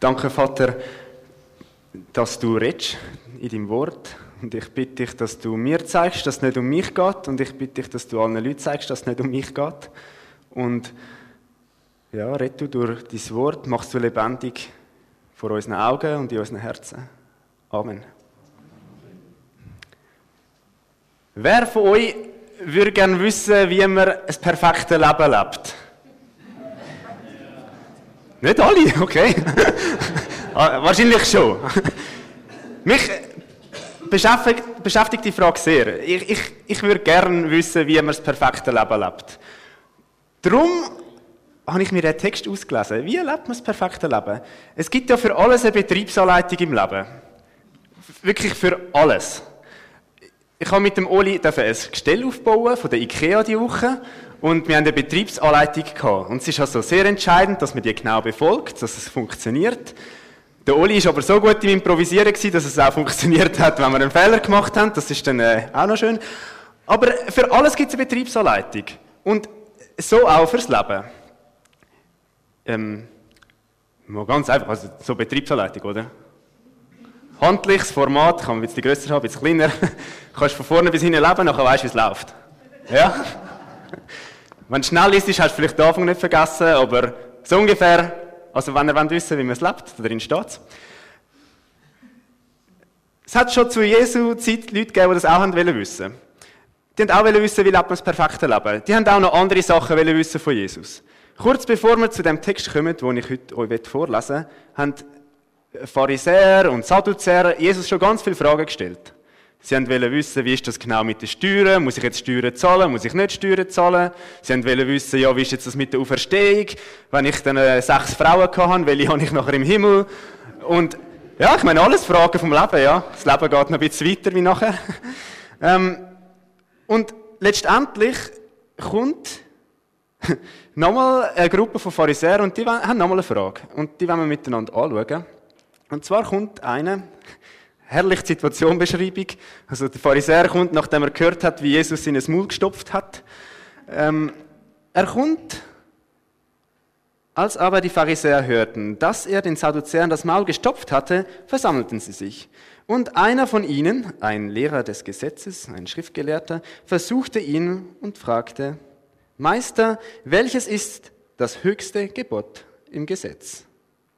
Danke, Vater, dass du redest in deinem Wort. Und ich bitte dich, dass du mir zeigst, dass es nicht um mich geht. Und ich bitte dich, dass du allen Leuten zeigst, dass es nicht um mich geht. Und ja, red du durch dein Wort, machst du lebendig vor unseren Augen und in unseren Herzen. Amen. Wer von euch würde gerne wissen, wie man ein perfektes Leben lebt? Nicht alle, okay. Wahrscheinlich schon. Mich beschäftigt die Frage sehr. Ich würde gerne wissen, wie man das perfekte Leben lebt. Darum habe ich mir den Text ausgelesen. Wie lebt man das perfekte Leben? Es gibt ja für alles eine Betriebsanleitung im Leben. Wirklich für alles. Ich habe mit dem Oli ein Gestell aufbauen von der IKEA diese Woche und wir haben eine Betriebsanleitung gehabt. Und es ist also sehr entscheidend, dass man die genau befolgt, dass es funktioniert. Der Oli war aber so gut im Improvisieren, dass es auch funktioniert hat, wenn wir einen Fehler gemacht haben. Das ist dann auch noch schön. Aber für alles gibt es eine Betriebsanleitung. Und so auch fürs Leben. Mal ganz einfach, also so Betriebsanleitung, oder? Handliches Format, kann man ein bisschen grösser haben, ein bisschen kleiner. Du kannst von vorne bis hinten leben, nachher weißt du, wie es läuft. Ja? Wenn du schnell liest, hast du vielleicht den Anfang nicht vergessen, aber so ungefähr, also wenn ihr wissen wollt, wie man es lebt, da drin steht es. Es hat schon zu Jesu Zeit Leute gegeben, die das auch wissen wollten. Die haben auch wissen, wie lebt man das perfekte Leben. Die haben auch noch andere Sachen wissen von Jesus. Kurz bevor wir zu dem Text kommen, den ich heute euch vorlesen will, haben Pharisäer und Sadduzäer Jesus schon ganz viele Fragen gestellt. Sie wollten wissen, wie ist das genau mit den Steuern? Muss ich jetzt Steuern zahlen? Muss ich nicht Steuern zahlen? Sie wollten wissen, ja, wie ist jetzt das mit der Auferstehung? Wenn ich dann 6 Frauen hatte, welche habe ich nachher im Himmel? Und ja, ich meine, alles Fragen vom Leben, ja. Das Leben geht noch ein bisschen weiter wie nachher. Und letztendlich kommt nochmal eine Gruppe von Pharisäern und die haben nochmal eine Frage. Und die wollen wir miteinander anschauen. Und zwar kommt eine herrliche Situationbeschreibung. Also der Pharisäer kommt, nachdem er gehört hat, wie Jesus in ein Maul gestopft hat. Er kommt, als aber die Pharisäer hörten, dass er den Sadduzäern das Maul gestopft hatte, versammelten sie sich. Und einer von ihnen, ein Lehrer des Gesetzes, ein Schriftgelehrter, versuchte ihn und fragte: Meister, welches ist das höchste Gebot im Gesetz?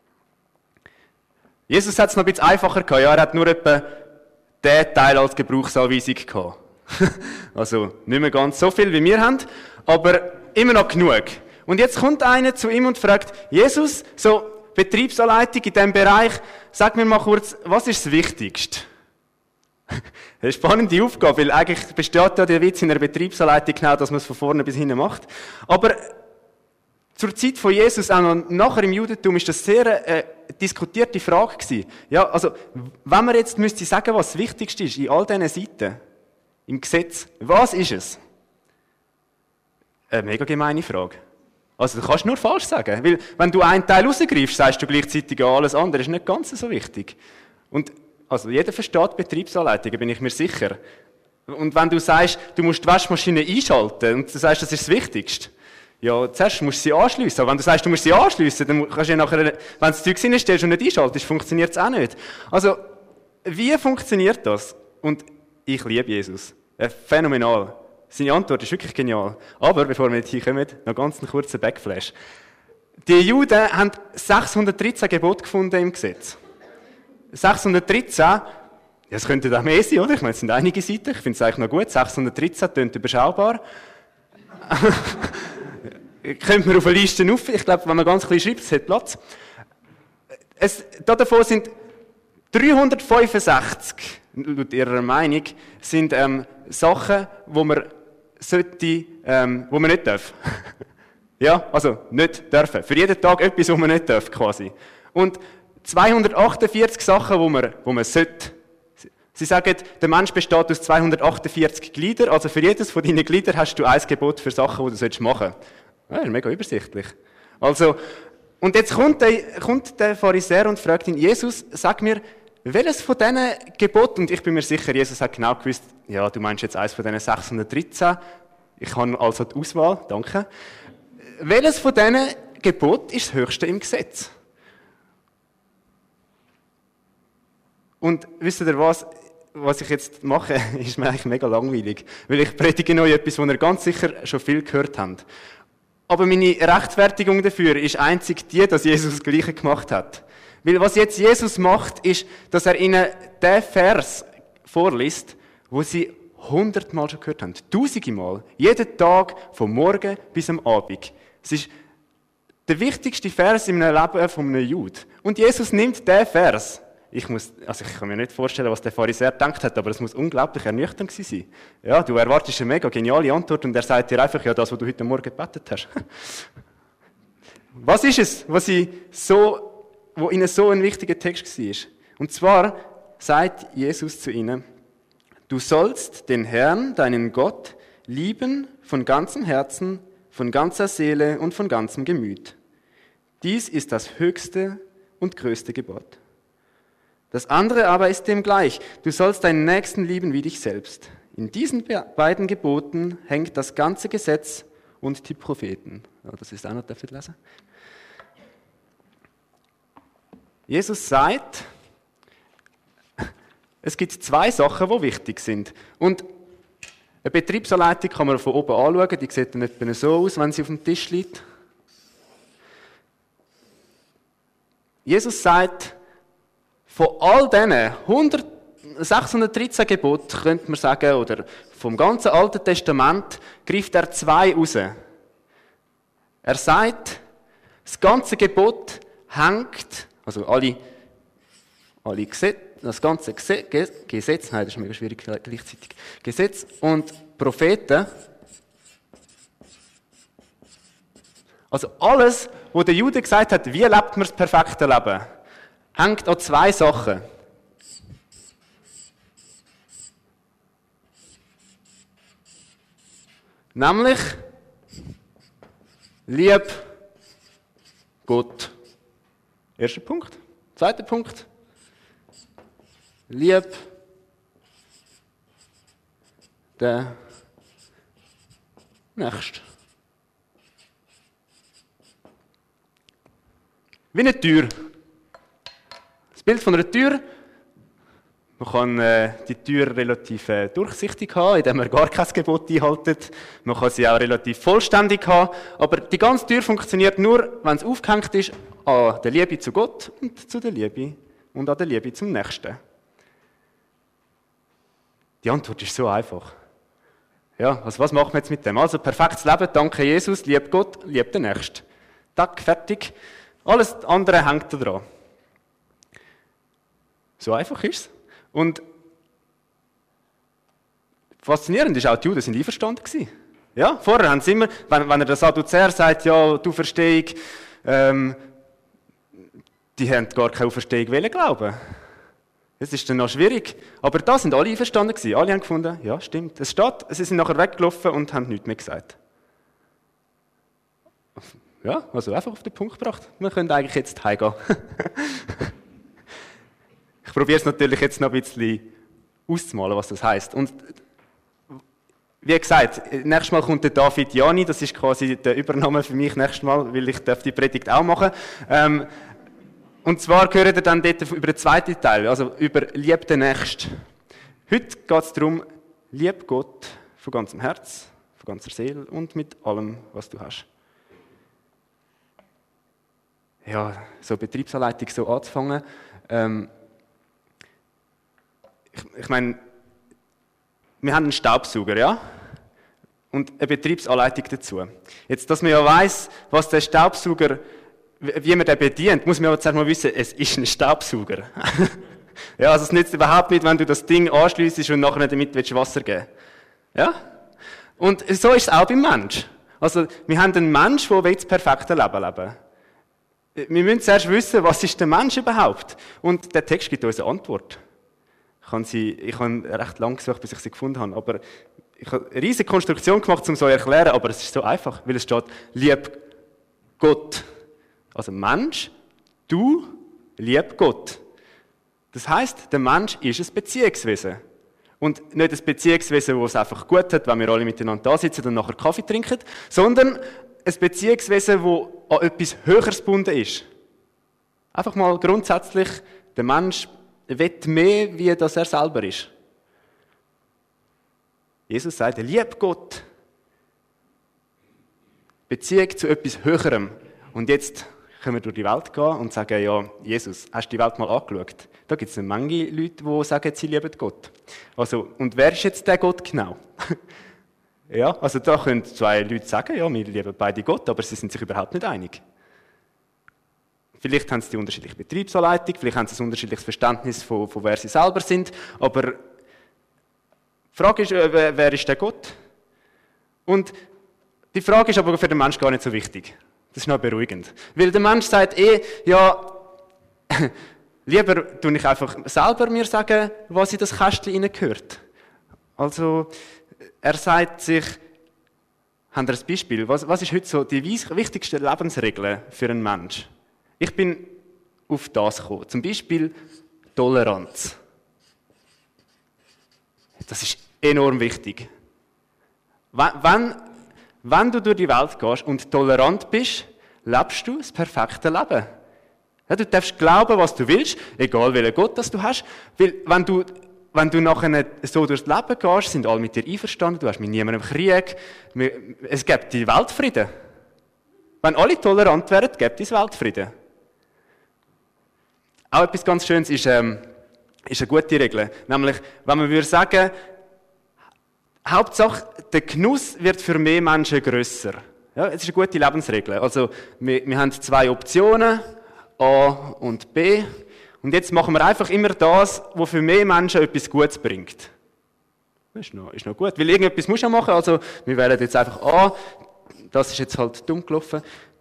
Jesus hat es noch ein bisschen einfacher gehabt. Ja, er hat nur etwa den Teil als Gebrauchsanweisung gehabt. Also nicht mehr ganz so viel, wie wir haben, aber immer noch genug. Und jetzt kommt einer zu ihm und fragt: Jesus, so Betriebsanleitung in diesem Bereich, sag mir mal kurz, was ist das Wichtigste? Eine spannende Aufgabe, weil eigentlich besteht ja der Witz in der Betriebsanleitung genau, dass man es von vorne bis hinten macht. Aber zur Zeit von Jesus, auch noch nachher im Judentum, ist das sehr diskutierte Frage gewesen. Ja, also, wenn man jetzt müsste sagen, was das Wichtigste ist, in all diesen Seiten, im Gesetz, was ist es? Eine mega gemeine Frage. Also, du kannst nur falsch sagen, weil, wenn du einen Teil rausgreifst, sagst du gleichzeitig, ja, alles andere ist nicht ganz so wichtig. Und, also, jeder versteht Betriebsanleitungen, bin ich mir sicher. Und wenn du sagst, du musst die Waschmaschine einschalten, und du sagst, das ist das Wichtigste, ja, zuerst musst du sie anschliessen. Aber wenn du sagst, du musst sie anschliessen, dann kannst du ja nachher, wenn du das Zeug reinstellst und nicht einschaltest, funktioniert es auch nicht. Also, wie funktioniert das? Und ich liebe Jesus. Phänomenal. Seine Antwort ist wirklich genial. Aber, bevor wir jetzt hinkommen, noch ganz einen kurzen Backflash. Die Juden haben 613 Gebote gefunden im Gesetz. 613, das könnte auch mehr sein, oder? Ich meine, es sind einige Seiten. Ich finde es eigentlich noch gut. 613 klingt überschaubar. Könnte man auf eine Liste auf. Ich glaube, wenn man ganz klein schreibt, es hat Platz. Davon sind 365, laut ihrer Meinung, sind Sachen, wo man nicht darf. Ja, also nicht dürfen. Für jeden Tag etwas, wo man nicht darf, quasi. Und 248 Sachen, wo man sollte. Sie sagen, der Mensch besteht aus 248 Gliedern, also für jedes von deinen Gliedern hast du ein Gebot für Sachen, die du machen sollst. Ja, mega übersichtlich. Also, und jetzt kommt der Pharisäer und fragt ihn: Jesus, sag mir, welches von diesen Geboten, und ich bin mir sicher, Jesus hat genau gewusst, ja, du meinst jetzt eins von diesen 613, ich habe also die Auswahl, danke. Welches von diesen Geboten ist das höchste im Gesetz? Und wisst ihr was ich jetzt mache, ist mir eigentlich mega langweilig. Weil ich predige euch etwas, was ihr ganz sicher schon viel gehört habt. Aber meine Rechtfertigung dafür ist einzig die, dass Jesus das Gleiche gemacht hat. Weil was jetzt Jesus macht, ist, dass er ihnen den Vers vorliest, wo sie 100-mal schon gehört haben. 1000-mal. Jeden Tag, vom Morgen bis am Abend. Es ist der wichtigste Vers im Leben von einem Jude. Und Jesus nimmt diesen Vers. Ich kann mir nicht vorstellen, was der Pharisäer gedacht hat, aber es muss unglaublich ernüchternd gewesen sein. Ja, du erwartest eine mega geniale Antwort und er sagt dir einfach, ja, das, was du heute Morgen gebetet hast. Was ist es, wo ihnen so ein wichtiger Text war? Und zwar sagt Jesus zu ihnen, du sollst den Herrn, deinen Gott, lieben von ganzem Herzen, von ganzer Seele und von ganzem Gemüt. Dies ist das höchste und größte Gebot. Das andere aber ist dem gleich. Du sollst deinen Nächsten lieben wie dich selbst. In diesen beiden Geboten hängt das ganze Gesetz und die Propheten. Ja, das ist auch noch, dürft ihr lesen? Jesus sagt, es gibt zwei Sachen, die wichtig sind. Und eine Betriebsanleitung kann man von oben anschauen, die sieht dann etwa so aus, wenn sie auf dem Tisch liegt. Jesus sagt, von all diesen 613 Geboten, könnte man sagen, oder vom ganzen Alten Testament, greift er zwei raus. Er sagt, das ganze Gebot hängt, also alle Gesetze, das ganze Gesetz, nein, das ist mega schwierig gleichzeitig, Gesetz und Propheten, also alles, was der Jude gesagt hat, wie lebt man das perfekte Leben, hängt an zwei Sachen. Nämlich, lieb Gott. Erster Punkt. Zweiter Punkt. Lieb den Nächsten. Wie eine Tür. Das Bild von einer Tür. Man kann die Tür relativ durchsichtig haben, indem man gar kein Gebot einhält. Man kann sie auch relativ vollständig haben. Aber die ganze Tür funktioniert nur, wenn es aufgehängt ist an der Liebe zu Gott und zu der Liebe und an der Liebe zum Nächsten. Die Antwort ist so einfach. Ja, also was machen wir jetzt mit dem? Also perfektes Leben, danke Jesus, lieb Gott, lieb den Nächsten. Tack, fertig. Alles andere hängt da dran. So einfach ist es. Und faszinierend ist auch, die Juden sind einverstanden gewesen. Ja, vorher haben sie immer, wenn er der Sadduzäer sagt, ja, du Verstehung, die haben gar keine Auferstehung glauben. Das ist dann noch schwierig. Aber da sind alle einverstanden gewesen. Alle haben gefunden, ja, stimmt. Es steht, sie sind nachher weggelaufen und haben nichts mehr gesagt. Ja, also einfach auf den Punkt gebracht. Wir können eigentlich jetzt heimgehen. Ich probiere es natürlich jetzt noch ein bisschen auszumalen, was das heisst. Und wie gesagt, nächstes Mal kommt der David Jani, das ist quasi der Übernahme für mich nächstes Mal, weil ich die Predigt auch machen darf. Und zwar hören wir dann dort über den zweiten Teil, also über Lieb den Nächsten. Heute geht es darum, lieb Gott von ganzem Herz, von ganzer Seele und mit allem, was du hast. Ja, so Betriebsanleitung so anzufangen. Ich meine, wir haben einen Staubsauger, ja? Und eine Betriebsanleitung dazu. Jetzt, dass man ja weiss, was der Staubsauger, wie man den bedient, muss man aber zuerst mal wissen, es ist ein Staubsauger. Ja, also es nützt überhaupt nicht, wenn du das Ding anschliessest und nachher damit Wasser geben willst. Ja? Und so ist es auch beim Mensch. Also, wir haben einen Mensch, der das perfekte Leben leben will. Wir müssen zuerst wissen, was ist der Mensch überhaupt? Und der Text gibt uns eine Antwort. Ich habe recht lange gesucht, bis ich sie gefunden habe, aber ich habe eine riesige Konstruktion gemacht, um es so zu erklären, aber es ist so einfach, weil es steht, lieb Gott. Also Mensch, du lieb Gott. Das heisst, der Mensch ist ein Beziehungswesen. Und nicht ein Beziehungswesen, das es einfach gut hat, wenn wir alle miteinander da sitzen und nachher Kaffee trinken, sondern ein Beziehungswesen, das an etwas Höheres gebunden ist. Einfach mal grundsätzlich, der Mensch will mehr, wie das er selber ist. Jesus sagt, lieb Gott. Beziehung zu etwas Höherem. Und jetzt können wir durch die Welt gehen und sagen, ja, Jesus, hast du die Welt mal angeschaut? Da gibt es eine Menge Leute, die sagen, sie lieben Gott. Also, und wer ist jetzt der Gott genau? Ja, also da können zwei Leute sagen, ja, wir lieben beide Gott, aber sie sind sich überhaupt nicht einig. Vielleicht haben sie die unterschiedliche Betriebsanleitung, vielleicht haben sie ein unterschiedliches Verständnis von wer sie selber sind, aber die Frage ist, wer ist der Gott? Und die Frage ist aber für den Menschen gar nicht so wichtig. Das ist noch beruhigend. Weil der Mensch sagt ja, lieber tue ich einfach selber mir sagen, was in das Kästchen hineingehört. Also, er sagt sich, haben wir ein Beispiel, was ist heute so die wichtigste Lebensregel für einen Menschen? Ich bin auf das gekommen. Zum Beispiel Toleranz. Das ist enorm wichtig. Wenn du durch die Welt gehst und tolerant bist, lebst du das perfekte Leben. Ja, du darfst glauben, was du willst, egal welchen Gott das du hast. Weil wenn du nachher so durchs Leben gehst, sind alle mit dir einverstanden, du hast mit niemandem Krieg, es gibt die Weltfrieden. Wenn alle tolerant wären, gibt es Weltfrieden. Auch etwas ganz Schönes ist eine gute Regel. Nämlich, wenn man würde sagen, Hauptsache, der Genuss wird für mehr Menschen grösser. Ja, es ist eine gute Lebensregel. Also, wir haben zwei Optionen, A und B. Und jetzt machen wir einfach immer das, was für mehr Menschen etwas Gutes bringt. Das ist noch gut, weil irgendetwas muss ja machen. Also, wir wählen jetzt einfach A. Das ist jetzt halt dumm gelaufen.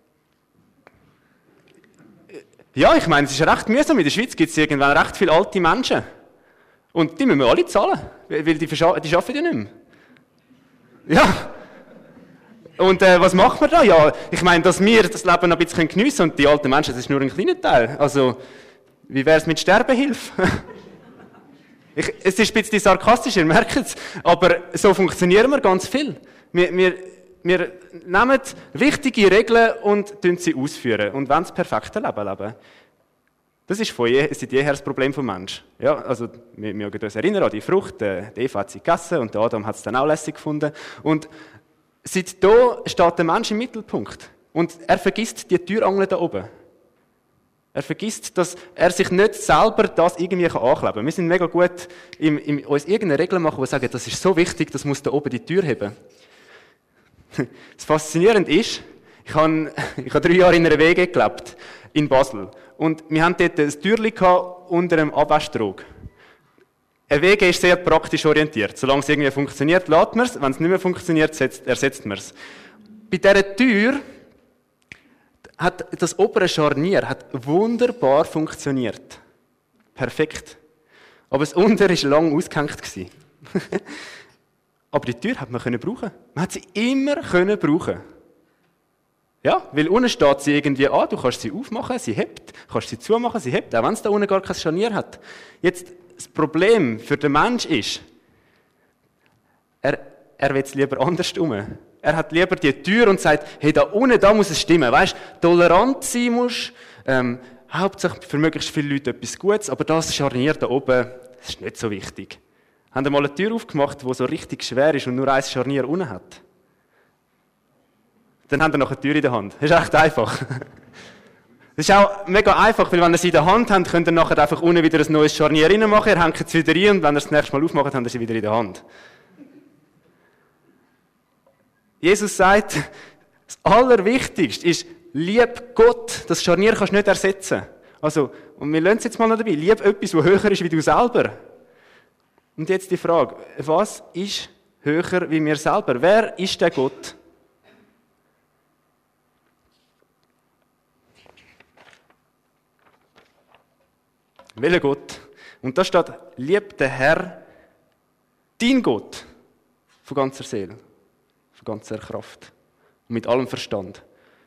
Ja, ich meine, es ist recht mühsam. In der Schweiz gibt es irgendwann recht viele alte Menschen. Und die müssen wir alle zahlen, weil die arbeiten ja nicht mehr. Ja. Und was machen wir da? Ja, ich meine, dass wir das Leben noch ein bisschen geniessen können und die alten Menschen, das ist nur ein kleiner Teil. Also, wie wäre es mit Sterbehilfe? Es ist ein bisschen sarkastisch, ihr merkt es, aber so funktionieren wir ganz viel. Wir nehmen wichtige Regeln und sie ausführen und wollen das perfekte Leben leben. Das ist seit jeher das Problem des Menschen. Ja, also, wir mögen uns erinnern an die Frucht, die Eva hat sie gegessen und der Adam hat es dann auch lässig gefunden. Und seit da steht der Mensch im Mittelpunkt. Und er vergisst die Türangel da oben. Er vergisst, dass er sich nicht selber das irgendwie ankleben kann. Wir sind mega gut, uns irgendeine Regel machen, die sagen, das ist so wichtig, das muss da oben die Tür haben. Das Faszinierende ist, ich habe 3 Jahre in einer WG gelebt, in Basel. Und wir hatten dort ein Türchen unter einem Abwaschtrog. Eine WG ist sehr praktisch orientiert. Solange es irgendwie funktioniert, lässt man es. Wenn es nicht mehr funktioniert, ersetzt man es. Bei dieser Tür hat das obere Scharnier wunderbar funktioniert. Perfekt. Aber das untere war lang ausgehängt. Aber die Tür hat man brauchen. Man hat sie immer brauchen. Ja, weil unten steht sie irgendwie an, du kannst sie aufmachen, sie hebt, kannst sie zumachen, sie hebt, auch wenn es da unten gar kein Scharnier hat. Jetzt, das Problem für den Menschen ist, er will es lieber andersrum. Er hat lieber die Tür und sagt, hey, da unten, da muss es stimmen. Weißt, tolerant sein musst, hauptsächlich für möglichst viele Leute etwas Gutes, aber das Scharnier da oben, das ist nicht so wichtig. Haben Sie mal eine Tür aufgemacht, die so richtig schwer ist und nur ein Scharnier unten hat? Dann haben Sie noch eine Tür in der Hand. Das ist echt einfach. Das ist auch mega einfach, weil wenn ihr sie in der Hand habt, könnt ihr nachher einfach unten wieder ein neues Scharnier reinmachen, ihr hängt es wieder rein und wenn ihr es das nächste Mal aufmacht, habt ihr sie wieder in der Hand. Jesus sagt, das Allerwichtigste ist, lieb Gott. Das Scharnier kannst du nicht ersetzen. Also, und wir lassen es jetzt mal noch dabei. Lieb etwas, das höher ist wie du selber. Und jetzt die Frage, was ist höher wie wir selber? Wer ist der Gott? Welcher Gott? Und da steht, lieb den Herr, dein Gott, von ganzer Seele, von ganzer Kraft und mit allem Verstand.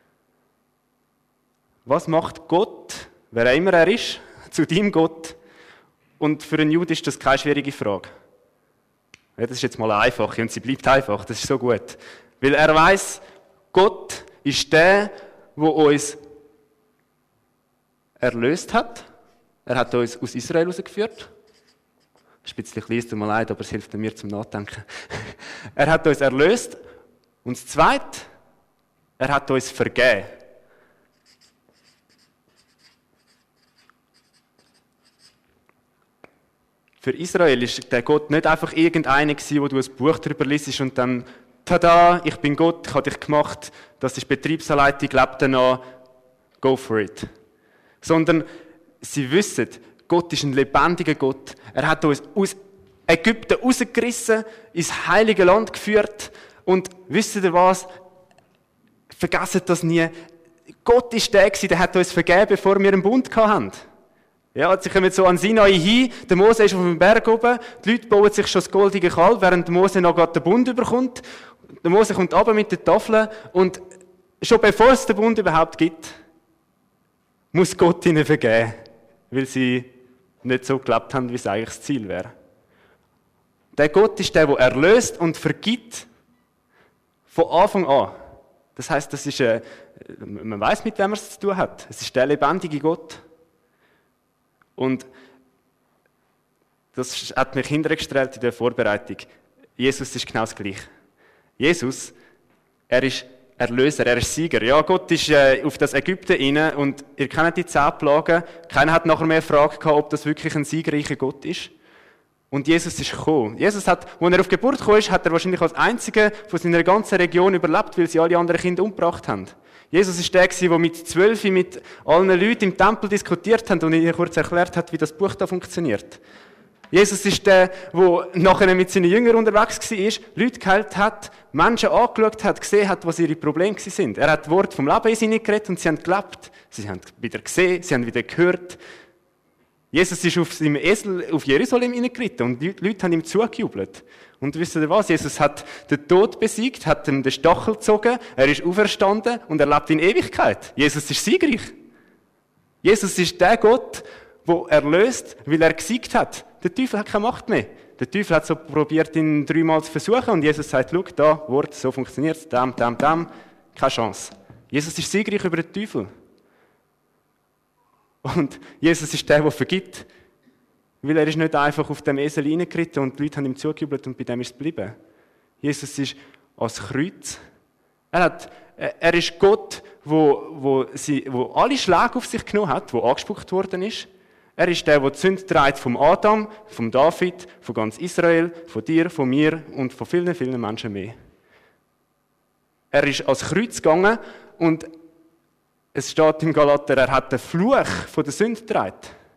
Was macht Gott, wer immer er ist, zu deinem Gott? Und für einen Juden ist das keine schwierige Frage. Ja, das ist jetzt mal eine einfache und sie bleibt einfach, das ist so gut. Weil er weiss, Gott ist der uns erlöst hat. Er hat uns aus Israel herausgeführt. Ein bisschen klein, tut mir leid, aber es hilft mir zum Nachdenken. Er hat uns erlöst. Und das Zweite, er hat uns vergeben. Für Israel ist der Gott nicht einfach irgendeiner gewesen, wo du ein Buch darüber liest und dann, tada, ich bin Gott, ich habe dich gemacht, das ist Betriebsanleitung, lebt danach, go for it. Sondern sie wissen, Gott ist ein lebendiger Gott. Er hat uns aus Ägypten rausgerissen, ins heilige Land geführt und wisst ihr was? Vergessen das nie. Gott ist der gewesen, der hat uns vergeben, bevor wir einen Bund hatten. Ja, sie kommen so an Sinai hin, der Mose ist auf dem Berg oben, die Leute bauen sich schon das goldige Kalb, während der Mose noch gerade den Bund überkommt. Der Mose kommt runter mit der Tafel und schon bevor es den Bund überhaupt gibt, muss Gott ihnen vergeben, weil sie nicht so gelebt haben, wie es eigentlich das Ziel wäre. Der Gott ist der erlöst und vergibt von Anfang an. Das heisst, das ist man weiß, mit wem man es zu tun hat. Es ist der lebendige Gott. Und das hat mich hintergestellt in der Vorbereitung. Jesus ist genau das Gleiche. Jesus, er ist Erlöser, er ist Sieger. Ja, Gott ist auf das Ägypten rein und ihr kennt die 10 Plagen. Keiner hat nachher mehr Frage gehabt, ob das wirklich ein siegreicher Gott ist. Und Jesus ist gekommen. Jesus hat, als er auf die Geburt gekommen ist, hat er wahrscheinlich als einziger von seiner ganzen Region überlebt, weil sie alle anderen Kinder umgebracht haben. Jesus ist der, der mit 12 mit allen Leuten im Tempel diskutiert hat und ihnen kurz erklärt hat, wie das Buch da funktioniert. Jesus ist der, der nachher mit seinen Jüngern unterwegs war, Leute geheilt hat, Menschen angeschaut hat, gesehen hat, was ihre Probleme waren. Er hat das Wort vom Leben in sie geredet und sie haben gelebt. Sie haben wieder gesehen, sie haben wieder gehört. Jesus ist auf seinem Esel auf Jerusalem hineingeritten und die Leute haben ihm zugejubelt. Und wisst ihr was? Jesus hat den Tod besiegt, hat ihm den Stachel gezogen, er ist auferstanden und er lebt in Ewigkeit. Jesus ist siegreich. Jesus ist der Gott, der erlöst, weil er gesiegt hat. Der Teufel hat keine Macht mehr. Der Teufel hat so probiert, ihn 3-mal zu versuchen und Jesus sagt, schau, da, Wort, so funktioniert es, keine Chance. Jesus ist siegreich über den Teufel. Und Jesus ist der vergibt, weil er ist nicht einfach auf dem Esel reingeritten und die Leute haben ihm zugejubelt und bei dem ist es geblieben. Jesus ist ans Kreuz. Er ist Gott, wo alle Schläge auf sich genommen hat, wo angespuckt worden ist. Er ist der die Sünde trägt vom Adam, vom David, von ganz Israel, von dir, von mir und von vielen, vielen Menschen mehr. Er ist ans Kreuz gegangen und es steht im Galater, er hat den Fluch von der Sünde getragen.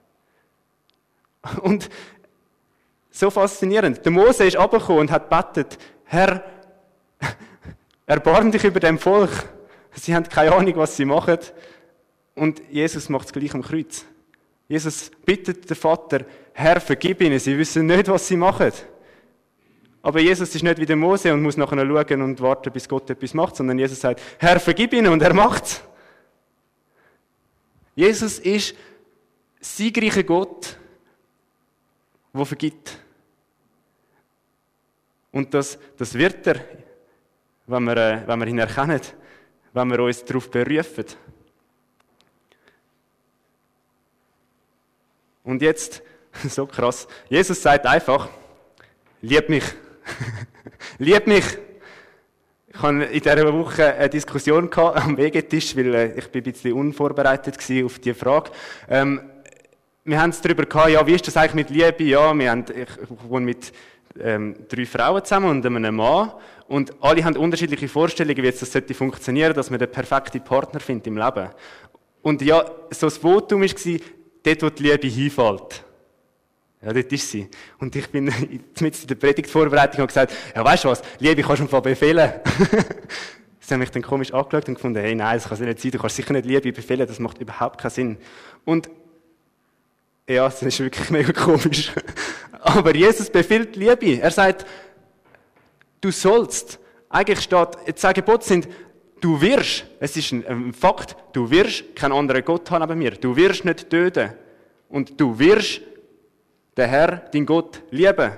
Und so faszinierend. Der Mose ist runtergekommen und hat gebetet, Herr, erbarm dich über dem Volk. Sie haben keine Ahnung, was sie machen. Und Jesus macht es gleich am Kreuz. Jesus bittet den Vater, Herr, vergib ihnen, sie wissen nicht, was sie machen. Aber Jesus ist nicht wie der Mose und muss nachher schauen und warten, bis Gott etwas macht, sondern Jesus sagt, Herr, vergib ihnen und er macht's. Jesus ist siegreicher Gott, der vergibt. Und das wird er, wenn wir ihn erkennen, wenn wir uns darauf berufen. Und jetzt, so krass, Jesus sagt einfach, lieb mich. Lieb mich. Ich hatte in dieser Woche eine Diskussion am Wegetisch, weil ich ein bisschen unvorbereitet war auf diese Frage. Wir haben es darüber gehabt, ja, wie ist das eigentlich mit Liebe? Ja, ich wohne mit 3 Frauen zusammen und einem Mann. Und alle haben unterschiedliche Vorstellungen, wie jetzt das funktionieren sollte, dass man den perfekten Partner findet im Leben. Und ja, so das Votum war, dort, wo die Liebe hinfällt. Ja, dort ist sie. Und ich bin mit in der Predigtvorbereitung und gesagt, ja, weißt du was, Liebe kannst du im Fall befehlen. Sie haben mich dann komisch angeschaut und gefunden, hey, nein, das kann nicht sein, du kannst sicher nicht Liebe befehlen, das macht überhaupt keinen Sinn. Und ja, das ist wirklich mega komisch. Aber Jesus befiehlt Liebe. Er sagt, du sollst. Eigentlich steht, 10 Gebote sind, du wirst, es ist ein Fakt, du wirst keinen anderen Gott haben neben mir. Du wirst nicht töten. Und du wirst den Herr, dein Gott, lieben.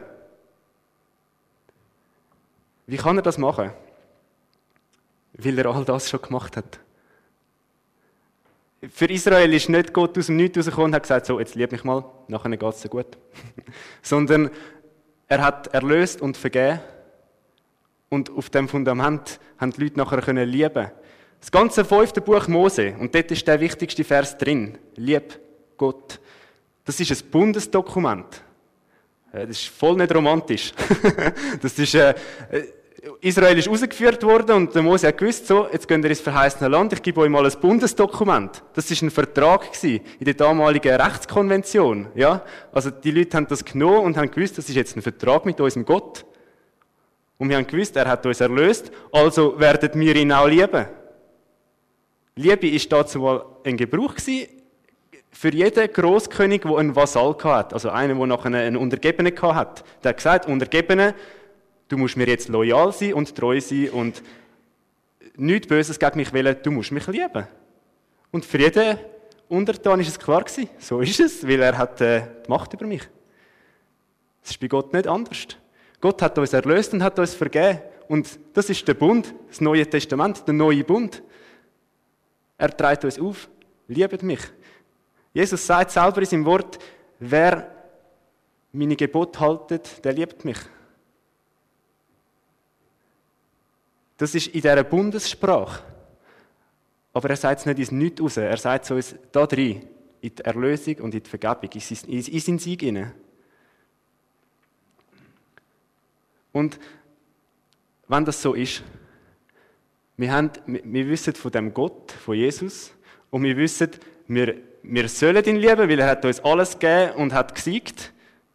Wie kann er das machen? Weil er all das schon gemacht hat. Für Israel ist nicht Gott aus dem Nichts rausgekommen und hat gesagt, so, jetzt lieb mich mal, nachher geht es dir gut. Sondern er hat erlöst und vergeben. Und auf dem Fundament haben die Leute nachher können lieben. Das ganze 5. Buch Mose, und dort ist der wichtigste Vers drin. Lieb Gott. Das ist ein Bundesdokument. Das ist voll nicht romantisch. Das ist, Israel ist rausgeführt worden und der Mose hat gewusst, so, jetzt geht ihr ins verheißene Land, ich gebe euch mal ein Bundesdokument. Das ist ein Vertrag gewesen, in der damaligen Rechtskonvention. Ja? Also die Leute haben das genommen und haben gewusst, das ist jetzt ein Vertrag mit unserem Gott. Und wir haben gewusst, er hat uns erlöst, also werden wir ihn auch lieben. Liebe ist dazu mal ein Gebrauch gewesen, für jeden Großkönig, der einen Vasall hatte, also einen, der nachher einen Untergebenen hatte. Der hat gesagt, Untergebene, du musst mir jetzt loyal sein und treu sein und nichts Böses gegen mich wollen, du musst mich lieben. Und für jeden Untertan ist es klar gewesen, so ist es, weil er hat die Macht über mich. Das ist bei Gott nicht anders. Gott hat uns erlöst und hat uns vergeben. Und das ist der Bund, das Neue Testament, der neue Bund. Er trägt uns auf, liebet mich. Jesus sagt selber in seinem Wort, wer meine Gebote haltet, der liebt mich. Das ist in dieser Bundessprache. Aber er sagt es nicht ins Nichts raus. Er sagt es uns da drin, in die Erlösung und in die Vergebung, in seinen Sieg hinein. Und wenn das so ist, wir wissen von dem Gott, von Jesus, und wir wissen, wir sollen ihn lieben, weil er hat uns alles gegeben und hat gesiegt.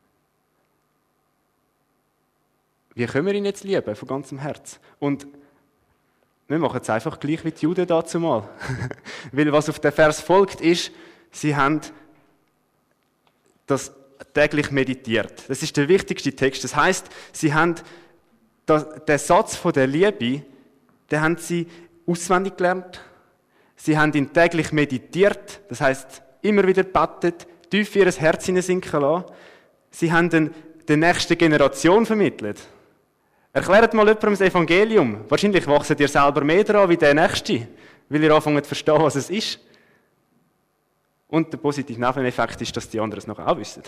Wie können wir ihn jetzt lieben, von ganzem Herz? Und wir machen es einfach gleich wie die Juden dazu mal. Weil was auf den Vers folgt, ist, sie haben das täglich meditiert. Das ist der wichtigste Text. Das heisst, sie haben den Satz von der Liebe, den haben sie auswendig gelernt. Sie haben ihn täglich meditiert. Das heisst, immer wieder gebetet, tief in ihr Herz hineinsinken lassen. Sie haben den der nächsten Generation vermittelt. Erklärt mal jemandem das Evangelium. Wahrscheinlich wachsen ihr selber mehr daran wie der Nächste, weil ihr anfangt zu verstehen, was es ist. Und der positive Nebeneffekt ist, dass die anderen es noch auch wissen.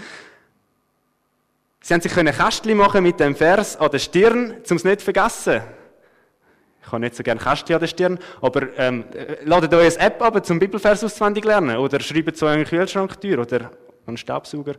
Sie haben sich ein Kästchen machen mit dem Vers an der Stirn, um es nicht zu vergessen. Ich habe nicht so gerne Kästchen an der Stirn, aber ladet euch eine App ab, zum Bibelvers auswendig lernen. Oder schreibt es an euren Kühlschranktür oder an einen Staubsauger.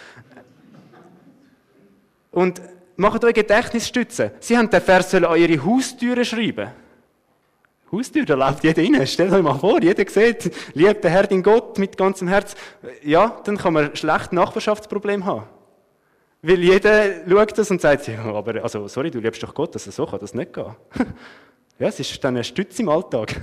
Und macht euch Gedächtnisstützen. Sie haben den Vers an ihre Haustüren schreiben. Haustür, da läuft jeder rein. Stellt euch mal vor, jeder sieht, liebt den Herr, den Gott mit ganzem Herz. Ja, dann kann man schlecht Nachbarschaftsproblem haben. Weil jeder schaut das und sagt, ja, aber, also, sorry, du liebst doch Gott, also so kann das nicht gehen. Ja, es ist dann eine Stütze im Alltag.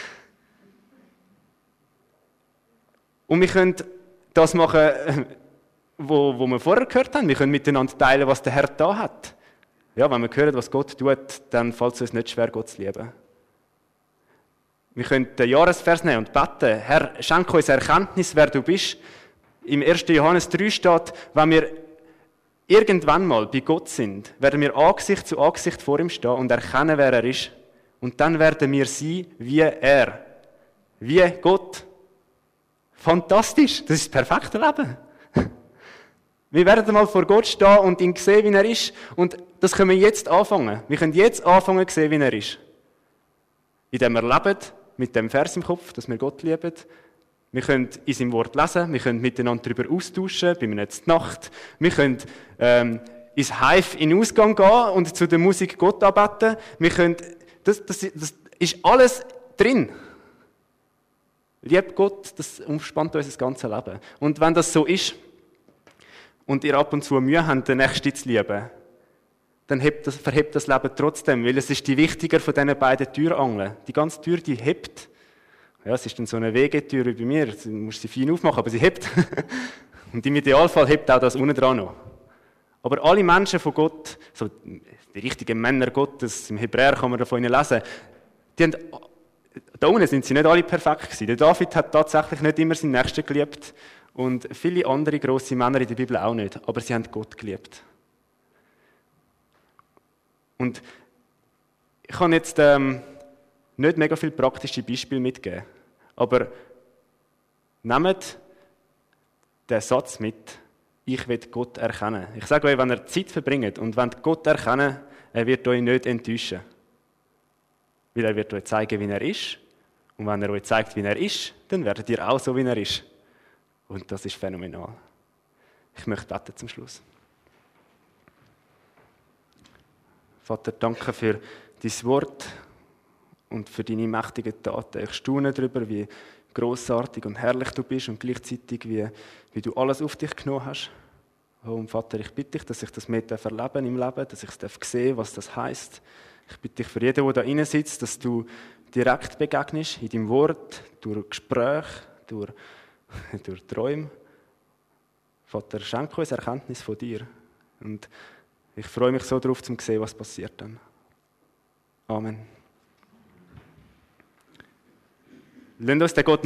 Und wir können das machen, wo wir vorher gehört haben. Wir können miteinander teilen, was der Herr da hat. Ja, wenn wir hören, was Gott tut, dann fällt es uns nicht schwer, Gott zu lieben. Wir können den Jahresvers nehmen und beten. Herr, schenke uns Erkenntnis, wer du bist. Im 1. Johannes 3 steht, wenn wir irgendwann mal bei Gott sind, werden wir Angesicht zu Angesicht vor ihm stehen und erkennen, wer er ist. Und dann werden wir sein wie er. Wie Gott. Fantastisch. Das ist das perfekte Leben. Wir werden mal vor Gott stehen und ihn sehen, wie er ist. Und das können wir jetzt anfangen. Wir können jetzt anfangen, zu sehen, wie er ist. Indem wir leben, mit dem Vers im Kopf, dass wir Gott lieben. Wir können in seinem Wort lesen, wir können miteinander darüber austauschen, bei einer Nacht. Wir können ins Hive in den Ausgang gehen und zu der Musik Gott anbeten. Wir können, das ist alles drin. Lieb Gott, das umspannt unser ganzes Leben. Und wenn das so ist, und ihr ab und zu Mühe habt, den Nächsten zu lieben, dann verhebt das Leben trotzdem, weil es ist die wichtiger von diesen beiden Türangeln. Die ganze Tür, die hebt. Ja, es ist dann so eine Wegetür wie bei mir, du musst sie fein aufmachen, aber sie hebt. Und im Idealfall hebt auch das unten dran noch. Aber alle Menschen von Gott, so die richtigen Männer Gottes, im Hebräer kann man davon lesen, die haben, da unten sind sie nicht alle perfekt gewesen. Der David hat tatsächlich nicht immer seinen Nächsten geliebt und viele andere grosse Männer in der Bibel auch nicht, aber sie haben Gott geliebt. Und ich kann jetzt nicht mega viele praktische Beispiele mitgeben, aber nehmt den Satz mit, ich will Gott erkennen. Ich sage euch, wenn ihr Zeit verbringt und wollt Gott erkennen, er wird euch nicht enttäuschen. Weil er wird euch zeigen, wie er ist. Und wenn er euch zeigt, wie er ist, dann werdet ihr auch so, wie er ist. Und das ist phänomenal. Ich möchte beten zum Schluss. Vater, danke für dein Wort und für deine mächtigen Taten. Ich staune darüber, wie grossartig und herrlich du bist und gleichzeitig, wie du alles auf dich genommen hast. Oh, und Vater, ich bitte dich, dass ich das mehr erleben im Leben, dass ich es sehen darf, was das heisst. Ich bitte dich für jeden, der da rein sitzt, dass du direkt begegnest, in deinem Wort, durch Gespräche, durch Träume. Vater, schenke uns Erkenntnis von dir. Und ich freue mich so darauf, zu sehen, was passiert dann. Amen. Lasst uns den Gott